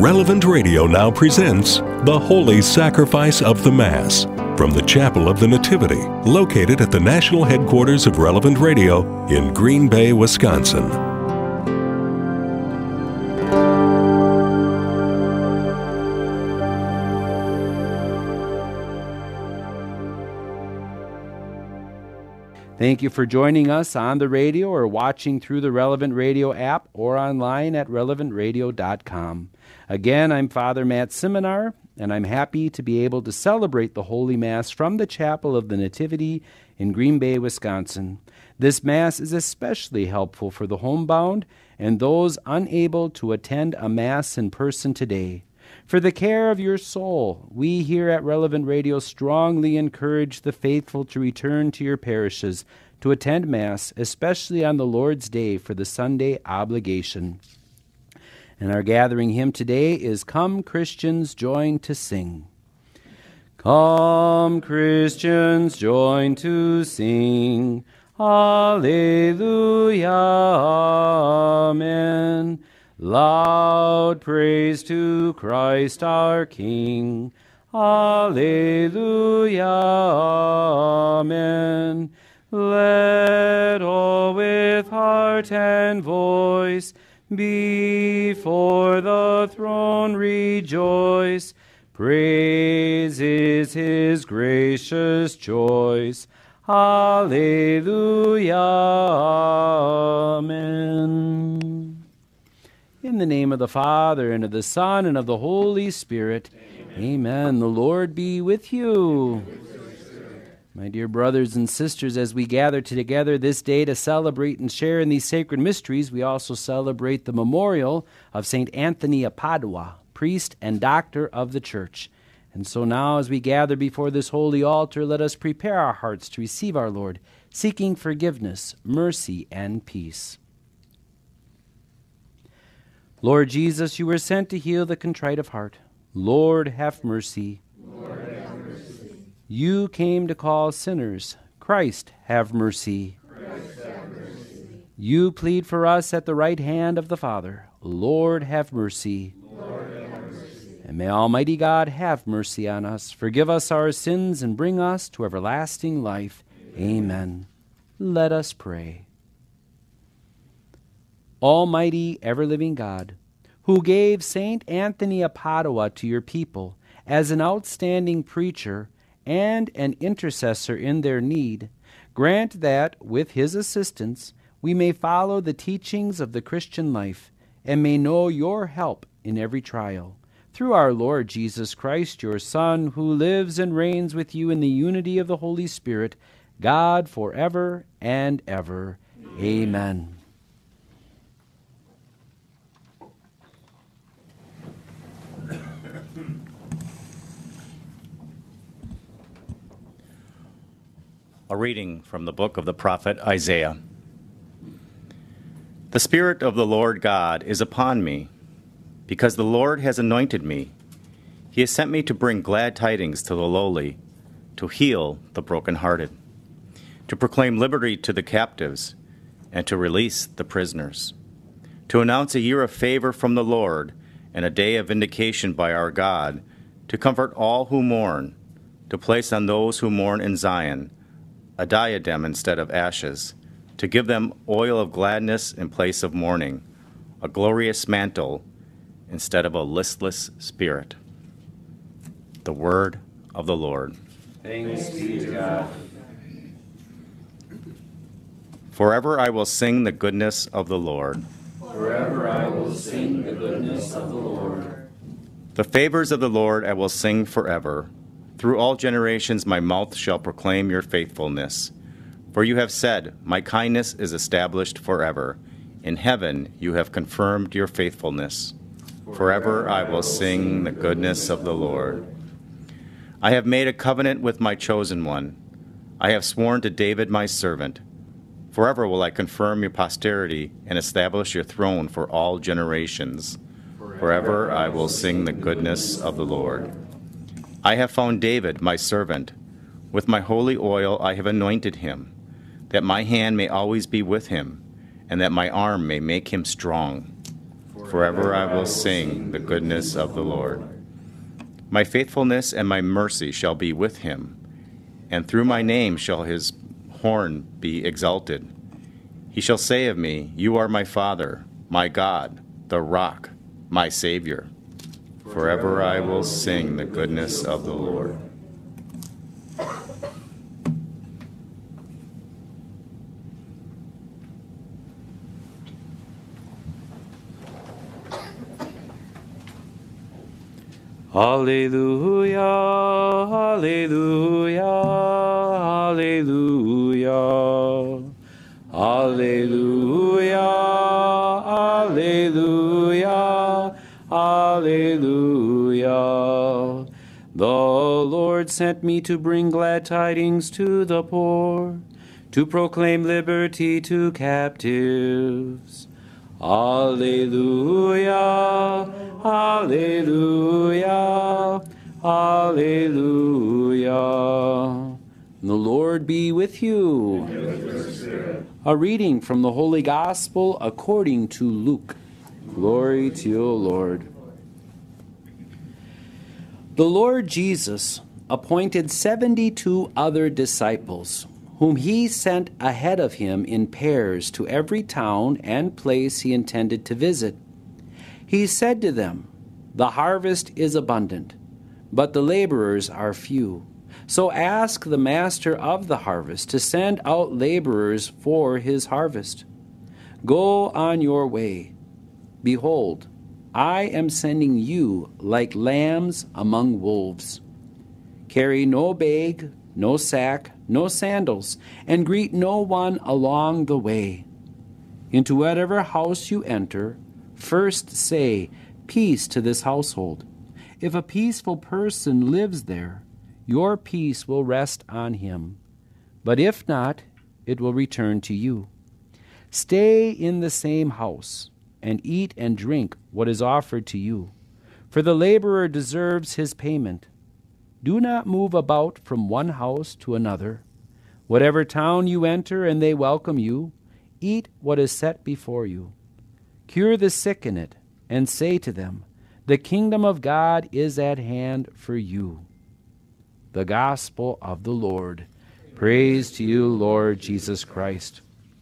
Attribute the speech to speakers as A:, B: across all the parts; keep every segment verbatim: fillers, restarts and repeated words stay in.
A: Relevant Radio now presents The Holy Sacrifice of the Mass from the Chapel of the Nativity, located at the national headquarters of Relevant Radio in Green Bay, Wisconsin.
B: Thank you for joining us on the radio or watching through the Relevant Radio app or online at relevant radio dot com. Again, I'm Father Matt Simonar, and I'm happy to be able to celebrate the Holy Mass from the Chapel of the Nativity in Green Bay, Wisconsin. This Mass is especially helpful for the homebound and those unable to attend a Mass in person today. For the care of your soul, we here at Relevant Radio strongly encourage the faithful to return to your parishes to attend Mass, especially on the Lord's Day for the Sunday obligation. And our gathering hymn today is Come Christians Join to Sing. Come Christians join to sing, Alleluia, Amen. Loud praise to Christ our King, Alleluia, Amen. Let all with heart and voice before the throne rejoice. Praise is his gracious choice, Alleluia, Amen. In the name of the Father, and of the Son, and of the Holy Spirit. Amen. Amen. The Lord be with you. My dear brothers and sisters, as we gather together this day to celebrate and share in these sacred mysteries, we also celebrate the memorial of Saint Anthony of Padua, priest and doctor of the Church. And so now, as we gather before this holy altar, let us prepare our hearts to receive our Lord, seeking forgiveness, mercy, and peace. Lord Jesus, you were sent to heal the contrite of heart. Lord, have mercy. Lord, have mercy. You came to call sinners. Christ, have mercy. Christ, have mercy. You plead for us at the right hand of the Father. Lord, have mercy. Lord, have mercy. And may Almighty God have mercy on us, forgive us our sins, and bring us to everlasting life. Amen. Amen. Let us pray. Almighty, ever-living God, who gave Saint Anthony of Padua to your people as an outstanding preacher and an intercessor in their need, grant that, with his assistance, we may follow the teachings of the Christian life and may know your help in every trial. Through our Lord Jesus Christ, your Son, who lives and reigns with you in the unity of the Holy Spirit, God forever and ever. Amen. Amen.
C: A reading from the book of the prophet Isaiah. The Spirit of the Lord God is upon me, because the Lord has anointed me. He has sent me to bring glad tidings to the lowly, to heal the brokenhearted, to proclaim liberty to the captives, and to release the prisoners, to announce a year of favor from the Lord and a day of vindication by our God, to comfort all who mourn, to place on those who mourn in Zion a diadem instead of ashes, to give them oil of gladness in place of mourning, a glorious mantle instead of a listless spirit. The word of the Lord.
B: Thanks be to God.
C: Forever I will sing the goodness of the Lord.
B: Forever I will sing the goodness of the Lord.
C: The favors of the Lord I will sing forever. Through all generations my mouth shall proclaim your faithfulness. For you have said, my kindness is established forever. In heaven you have confirmed your faithfulness. Forever I will sing the goodness of the Lord. I have made a covenant with my chosen one. I have sworn to David my servant. Forever will I confirm your posterity and establish your throne for all generations. Forever I will sing the goodness of the Lord. I have found David, my servant. With my holy oil I have anointed him, that my hand may always be with him, and that my arm may make him strong. Forever I will sing the goodness of the Lord. My faithfulness and my mercy shall be with him, and through my name shall his horn be exalted. He shall say of me, You are my Father, my God, the rock, my Savior. Forever I will sing the goodness of the Lord.
B: Hallelujah, hallelujah, hallelujah, hallelujah, hallelujah, hallelujah. The Lord sent me to bring glad tidings to the poor, to proclaim liberty to captives. Alleluia, Alleluia, Alleluia. The Lord be with you. And with your spirit. A reading from the Holy Gospel according to Luke. Glory to you, O Lord. The Lord Jesus appointed seventy-two other disciples, whom he sent ahead of him in pairs to every town and place he intended to visit. He said to them, The harvest is abundant, but the laborers are few. So ask the master of the harvest to send out laborers for his harvest. Go on your way. Behold, I am sending you like lambs among wolves. Carry no bag, no sack, no sandals, and greet no one along the way. Into whatever house you enter, first say, Peace to this household. If a peaceful person lives there, your peace will rest on him. But if not, it will return to you. Stay in the same house, and eat and drink what is offered to you, for the laborer deserves his payment. Do not move about from one house to another. Whatever town you enter and they welcome you, eat what is set before you. Cure the sick in it, and say to them, The kingdom of God is at hand for you. The Gospel of the Lord. Praise to you, Lord Jesus Christ.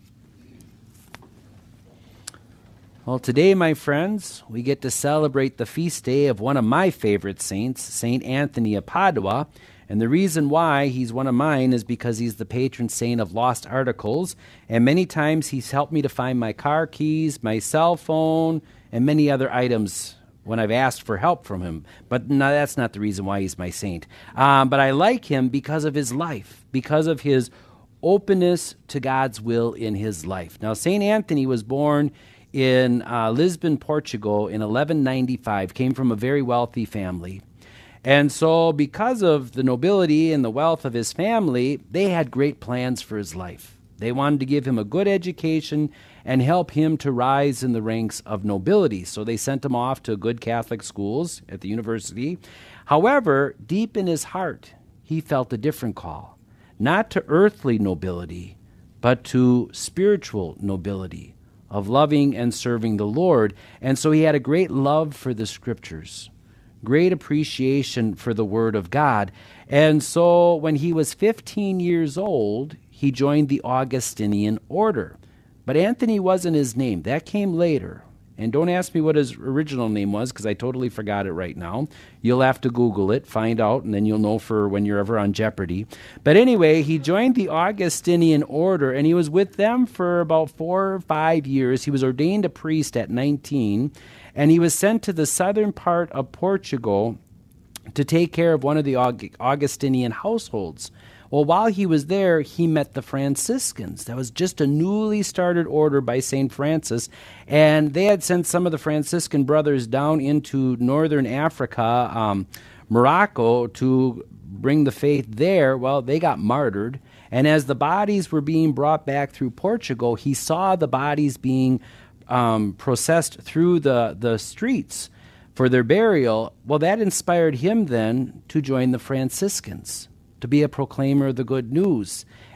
B: Well, today, my friends, we get to celebrate the feast day of one of my favorite saints, Saint Anthony of Padua. And the reason why he's one of mine is because he's the patron saint of lost articles. And many times he's helped me to find my car keys, my cell phone, and many other items when I've asked for help from him. But no, that's not the reason why he's my saint. Um, but I like him because of his life, because of his openness to God's will in his life. Now, Saint Anthony was born in uh, Lisbon, Portugal in eleven ninety-five, came from a very wealthy family. And so because of the nobility and the wealth of his family, they had great plans for his life. They wanted to give him a good education and help him to rise in the ranks of nobility. So they sent him off to good Catholic schools at the university. However, deep in his heart, he felt a different call, not to earthly nobility, but to spiritual nobility, of loving and serving the Lord. And so he had a great love for the Scriptures, great appreciation for the Word of God. And so when he was fifteen years old, he joined the Augustinian order. But Anthony wasn't his name. That came later. And don't ask me what his original name was, because I totally forgot it right now. You'll have to Google it, find out, and then you'll know for when you're ever on Jeopardy. But anyway, he joined the Augustinian order, and he was with them for about four or five years. He was ordained a priest at nineteen, and he was sent to the southern part of Portugal to take care of one of the Aug- Augustinian households. Well, while he was there, he met the Franciscans. That was just a newly started order by Saint Francis, and they had sent some of the Franciscan brothers down into northern Africa, um, Morocco, to bring the faith there. Well, they got martyred, and as the bodies were being brought back through Portugal, he saw the bodies being um, processed through the, the streets for their burial. Well, that inspired him then to join the Franciscans, to be a proclaimer of the good news.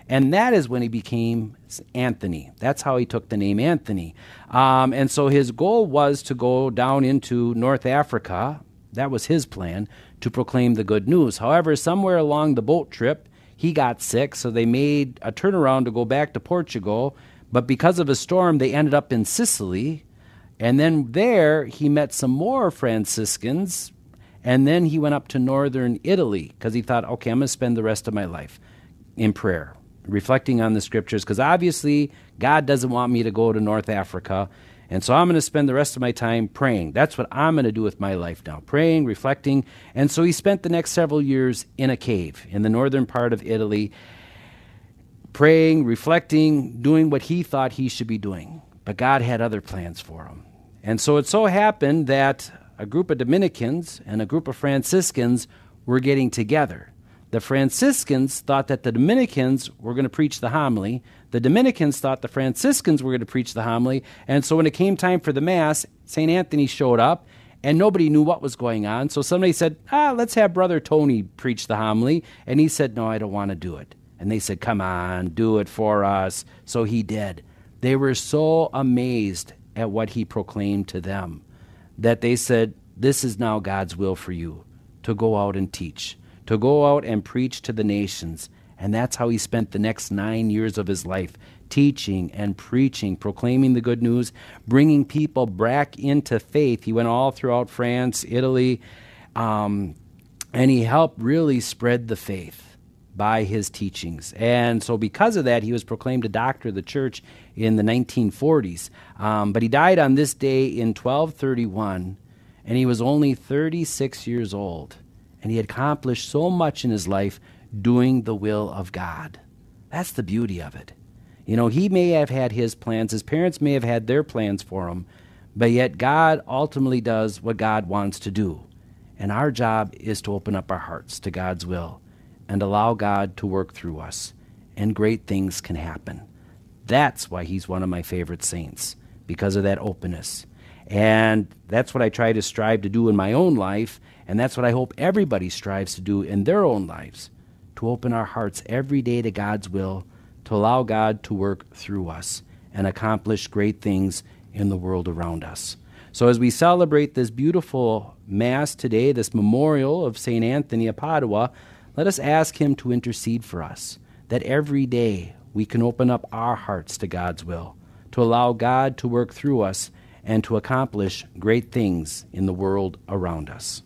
B: And that is when he became Anthony. That's how he took the name Anthony. Um, and so his goal was to go down into North Africa. That was his plan, to proclaim the good news. However, somewhere along the boat trip, he got sick, so they made a turnaround to go back to Portugal. But because of a storm, they ended up in Sicily. And then there, he met some more Franciscans. And then he went up to northern Italy because he thought, okay, I'm going to spend the rest of my life in prayer, reflecting on the scriptures, because obviously God doesn't want me to go to North Africa. And so I'm going to spend the rest of my time praying. That's what I'm going to do with my life now, praying, reflecting. And so he spent the next several years in a cave in the northern part of Italy, praying, reflecting, doing what he thought he should be doing. But God had other plans for him. And so it so happened that a group of Dominicans and a group of Franciscans were getting together. The Franciscans thought that the Dominicans were going to preach the homily. The Dominicans thought the Franciscans were going to preach the homily. And so when it came time for the Mass, Saint Anthony showed up, and nobody knew what was going on. So somebody said, ah, let's have Brother Tony preach the homily. And he said, no, I don't want to do it. And they said, come on, do it for us. So he did. They were so amazed at what he proclaimed to them that they said, this is now God's will for you, to go out and teach, to go out and preach to the nations. And that's how he spent the next nine years of his life, teaching and preaching, proclaiming the good news, bringing people back into faith. He went all throughout France, Italy, um, and he helped really spread the faith by his teachings. And so because of that, he was proclaimed a doctor of the church in the nineteen forties. Um, but he died on this day in twelve thirty-one, and he was only thirty-six years old. And he had accomplished so much in his life doing the will of God. That's the beauty of it. You know, he may have had his plans, his parents may have had their plans for him, but yet God ultimately does what God wants to do. And our job is to open up our hearts to God's will and allow God to work through us, and great things can happen. That's why he's one of my favorite saints, because of that openness. And that's what I try to strive to do in my own life, and that's what I hope everybody strives to do in their own lives, to open our hearts every day to God's will, to allow God to work through us and accomplish great things in the world around us. So as we celebrate this beautiful Mass today, this memorial of Saint Anthony of Padua, let us ask him to intercede for us, that every day we can open up our hearts to God's will, to allow God to work through us and to accomplish great things in the world around us.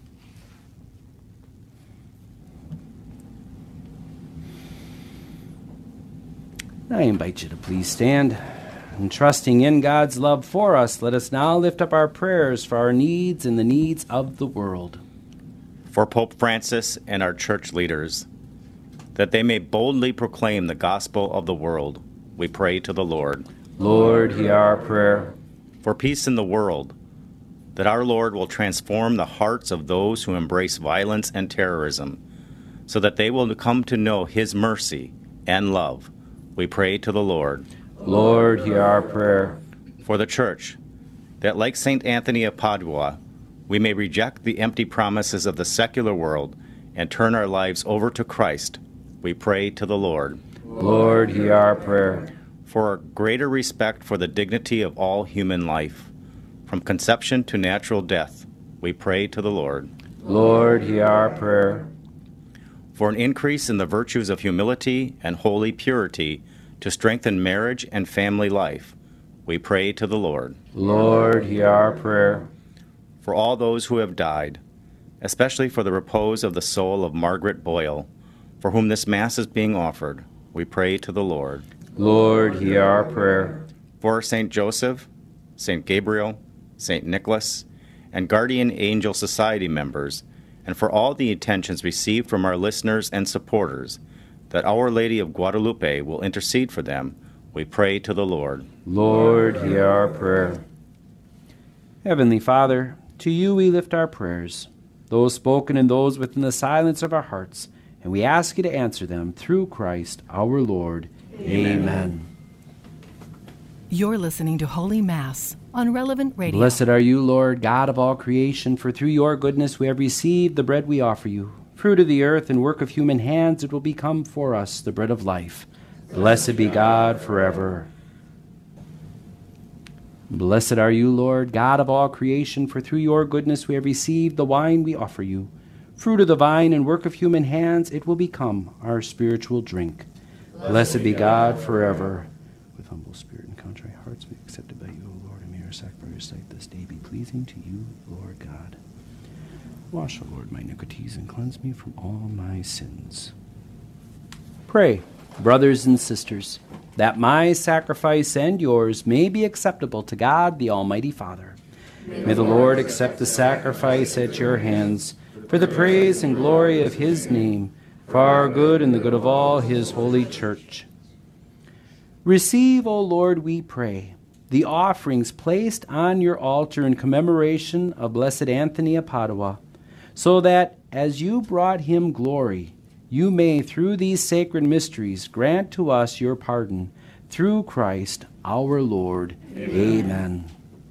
B: I invite you to please stand. And trusting in God's love for us, let us now lift up our prayers for our needs and the needs of the world.
C: For Pope Francis and our church leaders, that they may boldly proclaim the gospel of the world, we pray to the Lord.
B: Lord, hear our prayer.
C: For peace in the world, that our Lord will transform the hearts of those who embrace violence and terrorism, so that they will come to know his mercy and love, we pray to the Lord.
B: Lord, hear our prayer.
C: For the Church, that like Saint Anthony of Padua, we may reject the empty promises of the secular world and turn our lives over to Christ, we pray to the Lord.
B: Lord, hear our prayer.
C: For a greater respect for the dignity of all human life, from conception to natural death, we pray to the Lord.
B: Lord, hear our prayer.
C: For an increase in the virtues of humility and holy purity to strengthen marriage and family life, we pray to the Lord.
B: Lord, hear our prayer.
C: For all those who have died, especially for the repose of the soul of Margaret Boyle, for whom this Mass is being offered, we pray to the Lord.
B: Lord, hear our prayer.
C: For Saint Joseph, Saint Gabriel, Saint Nicholas, and Guardian Angel Society members, and for all the intentions received from our listeners and supporters, that Our Lady of Guadalupe will intercede for them, we pray to the Lord.
B: Lord, hear our prayer. Heavenly Father, to you we lift our prayers, those spoken and those within the silence of our hearts, and we ask you to answer them through Christ our Lord. Amen. Amen.
D: You're listening to Holy Mass on Relevant Radio.
B: Blessed are you, Lord, God of all creation, for through your goodness we have received the bread we offer you. Fruit of the earth and work of human hands, it will become for us the bread of life. Blessed be God forever. Blessed are you, Lord, God of all creation, for through your goodness we have received the wine we offer you. Fruit of the vine and work of human hands, it will become our spiritual drink. Blessed be God forever. With humble spirit and contrite hearts, be accepted by you, O Lord, and may our sacrifice this day be pleasing to you, Lord God. Wash, O Lord, my iniquities, and cleanse me from all my sins. Pray, brothers and sisters, that my sacrifice and yours may be acceptable to God, the Almighty Father. May the Lord accept the sacrifice at your hands for the praise and glory of his name, for our good and the good of all his holy church. Receive, O Lord, we pray, the offerings placed on your altar in commemoration of Blessed Anthony of Padua, so that as you brought him glory, you may, through these sacred mysteries, grant to us your pardon, through Christ our Lord. Amen. Amen.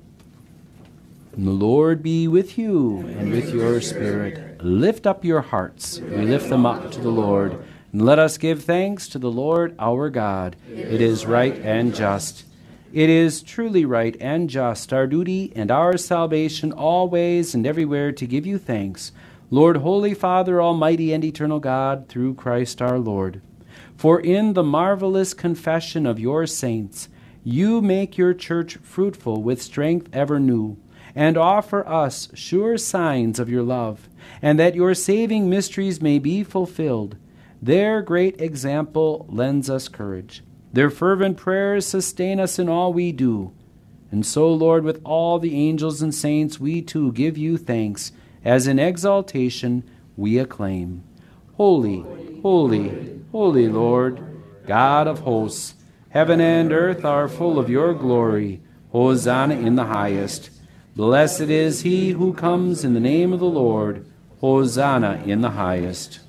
B: And the Lord be with you and with your spirit. Lift up your hearts. We lift them up to the Lord. And let us give thanks to the Lord our God. It is right and just. It is truly right and just, our duty and our salvation, always and everywhere to give you thanks, Lord, Holy Father, Almighty and Eternal God, through Christ our Lord. For in the marvelous confession of your saints, you make your church fruitful with strength ever new, and offer us sure signs of your love, and that your saving mysteries may be fulfilled. Their great example lends us courage. Their fervent prayers sustain us in all we do. And so, Lord, with all the angels and saints, we too give you thanks, as in exaltation we acclaim. Holy, holy, holy Lord, God of hosts, heaven and earth are full of your glory. Hosanna in the highest. Blessed is he who comes in the name of the Lord. Hosanna in the highest.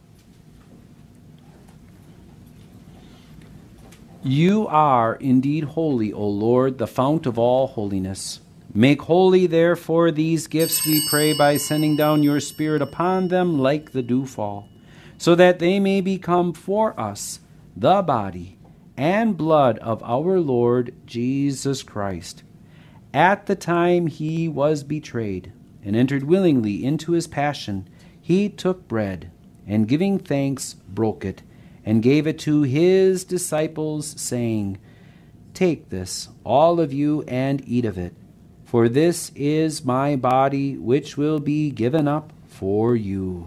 B: You are indeed holy, O Lord, the fount of all holiness. Make holy, therefore, these gifts, we pray, by sending down your Spirit upon them like the dewfall, so that they may become for us the body and blood of our Lord Jesus Christ. At the time he was betrayed and entered willingly into his passion, he took bread, and giving thanks, broke it, and gave it to his disciples, saying, Take this, all of you, and eat of it, for this is my body, which will be given up for you.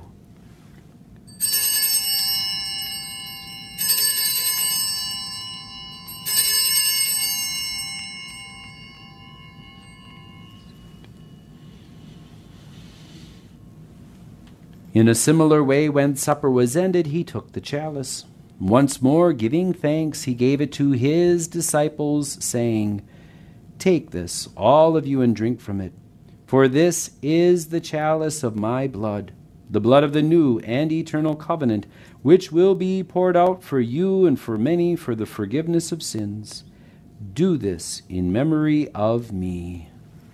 B: In a similar way, when supper was ended, he took the chalice. Once more, giving thanks, he gave it to his disciples, saying, Take this, all of you, and drink from it, for this is the chalice of my blood, the blood of the new and eternal covenant, which will be poured out for you and for many for the forgiveness of sins. Do this in memory of me.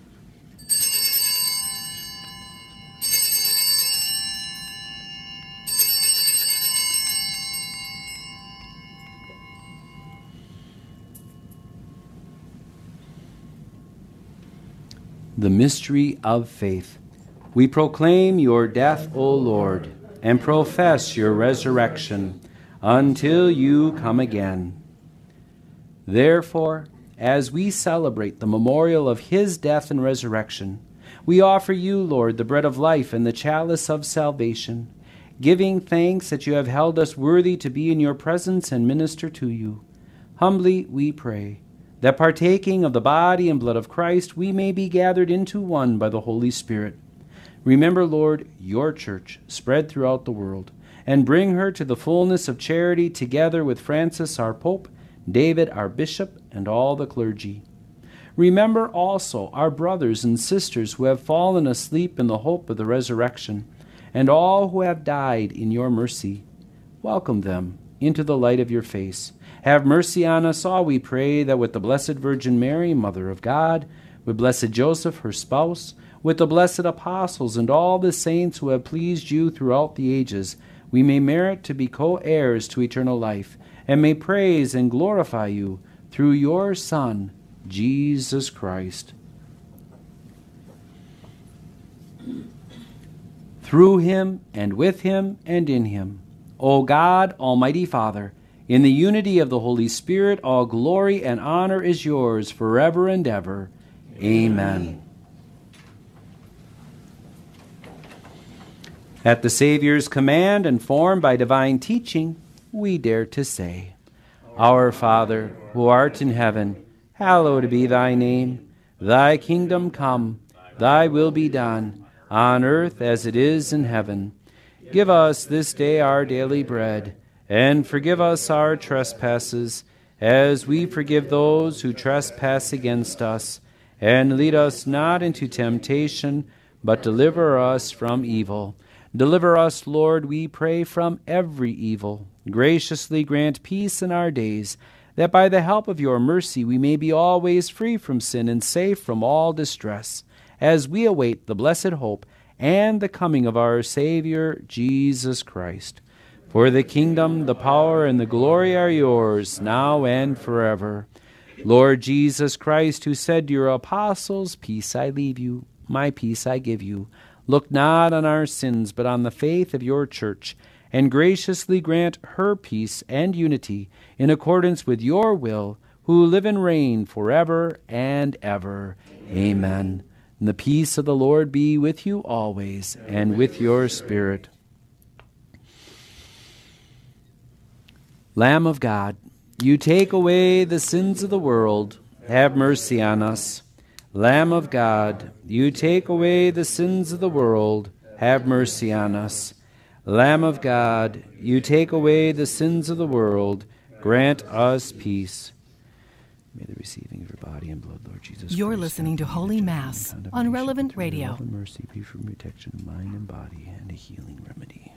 B: The mystery of faith. We proclaim your death, O Lord, and profess your resurrection until you come again. Therefore, as we celebrate the memorial of his death and resurrection, we offer you, Lord, the bread of life and the chalice of salvation, giving thanks that you have held us worthy to be in your presence and minister to you. Humbly we pray, that partaking of the body and blood of Christ, we may be gathered into one by the Holy Spirit. Remember, Lord, your church spread throughout the world, and bring her to the fullness of charity together with Francis our Pope, David our Bishop, and all the clergy. Remember also our brothers and sisters who have fallen asleep in the hope of the resurrection, and all who have died in your mercy. Welcome them into the light of your face. Have mercy on us all, we pray, that with the Blessed Virgin Mary, Mother of God, with blessed Joseph, her spouse, with the blessed apostles and all the saints who have pleased you throughout the ages, we may merit to be co-heirs to eternal life, and may praise and glorify you through your Son, Jesus Christ. Through him, and with him, and in him, O God, Almighty Father, in the unity of the Holy Spirit, all glory and honor is yours forever and ever. Amen. At the Savior's command and formed by divine teaching, we dare to say, Our Father, who art in heaven, hallowed be thy name. Thy kingdom come, thy will be done, on earth as it is in heaven. Give us this day our daily bread, and forgive us our trespasses, as we forgive those who trespass against us. And lead us not into temptation, but deliver us from evil. Deliver us, Lord, we pray, from every evil. Graciously grant peace in our days, that by the help of your mercy we may be always free from sin and safe from all distress, as we await the blessed hope and the coming of our Savior, Jesus Christ. For the kingdom, the power, and the glory are yours, now and forever. Lord Jesus Christ, who said to your apostles, Peace I leave you, my peace I give you, look not on our sins, but on the faith of your church, and graciously grant her peace and unity in accordance with your will, who live and reign forever and ever. Amen. And the peace of the Lord be with you always, and with your spirit. Lamb of God, you take away the sins of the world, have mercy on us. Lamb of God, you take away the sins of the world, have mercy on us. Lamb of God, you take away the sins of the world, grant us peace. May the receiving of your body and blood, Lord Jesus
D: You're
B: Christ,
D: listening to Holy Mass on Relevant Radio.
B: Love and mercy be for protection of mind and body and a healing remedy.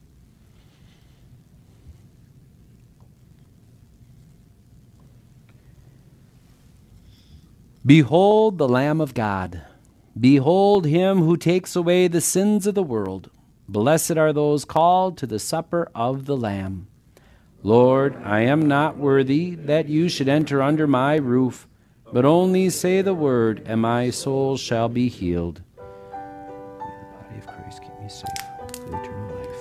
B: Behold the Lamb of God. Behold him who takes away the sins of the world. Blessed are those called to the supper of the Lamb. Lord, I am not worthy that you should enter under my roof, but only say the word, and my soul shall be healed. May the body of Christ keep me safe for eternal life.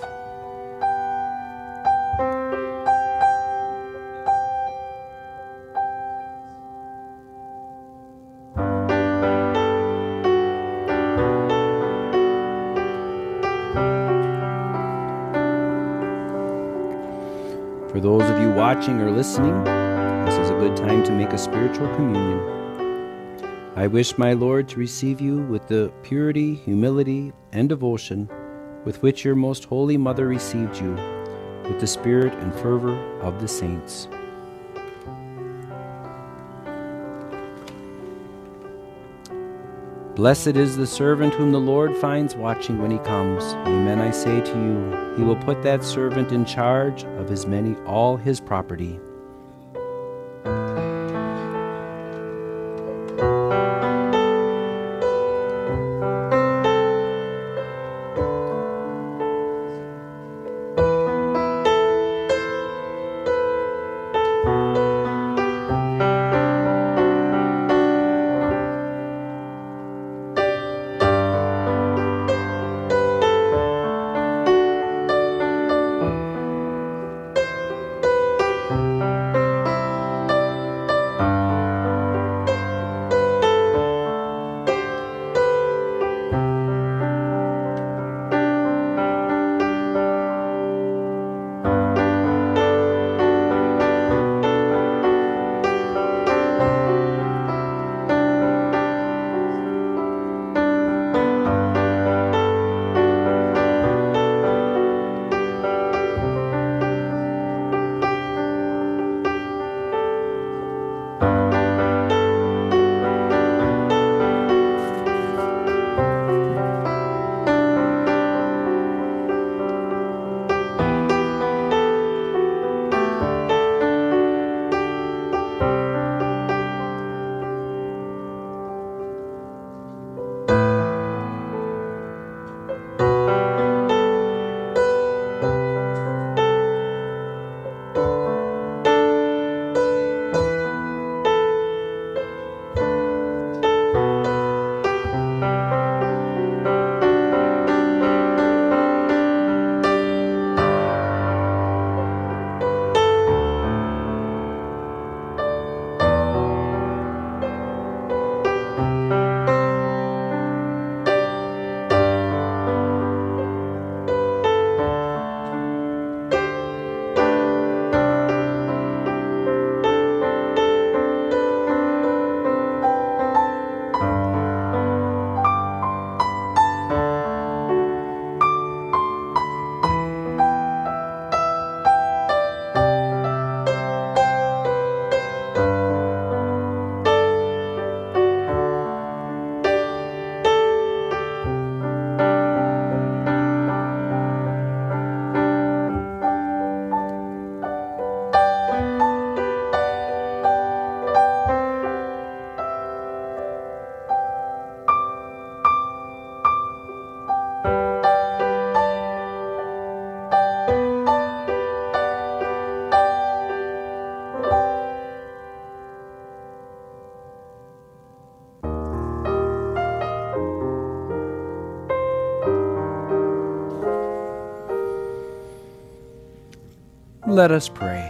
B: For those of you watching or listening, this is a good time to make a spiritual communion. I wish my Lord to receive you with the purity, humility, and devotion with which your most holy mother received you, with the spirit and fervor of the saints. Blessed is the servant whom the Lord finds watching when he comes. Amen, I say to you, he will put that servant in charge of his many, all his property. Let us pray.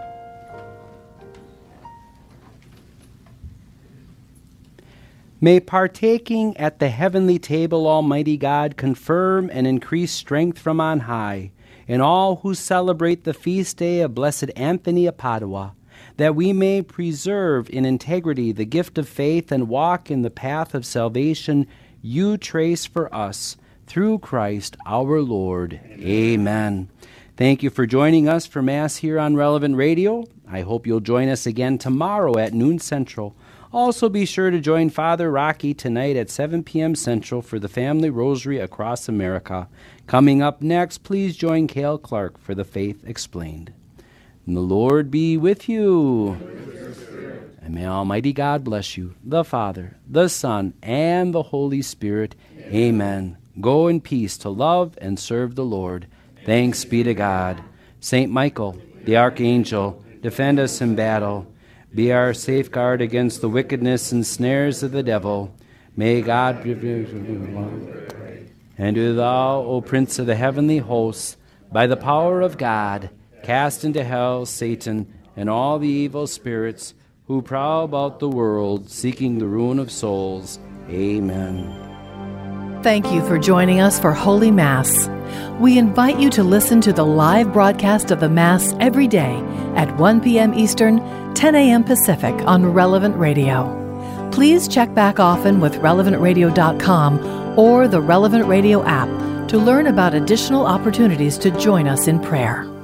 B: May partaking at the heavenly table, Almighty God, confirm and increase strength from on high in all who celebrate the feast day of Blessed Anthony of Padua, that we may preserve in integrity the gift of faith and walk in the path of salvation you trace for us through Christ our Lord. Amen. Amen. Thank you for joining us for Mass here on Relevant Radio. I hope you'll join us again tomorrow at noon Central. Also be sure to join Father Rocky tonight at seven p.m. Central for the Family Rosary Across America. Coming up next, please join Cale Clark for the Faith Explained. And the Lord be with you. And may Almighty God bless you, the Father, the Son, and the Holy Spirit. Amen. Amen. Go in peace to love and serve the Lord. Thanks be to God. Saint Michael, the Archangel, defend us in battle. Be our safeguard against the wickedness and snares of the devil. May God be with you. And do thou, O Prince of the heavenly hosts, by the power of God, cast into hell Satan and all the evil spirits who prowl about the world, seeking the ruin of souls. Amen.
D: Thank you for joining us for Holy Mass. We invite you to listen to the live broadcast of the Mass every day at one p.m. Eastern, ten a.m. Pacific on Relevant Radio. Please check back often with relevant radio dot com or the Relevant Radio app to learn about additional opportunities to join us in prayer.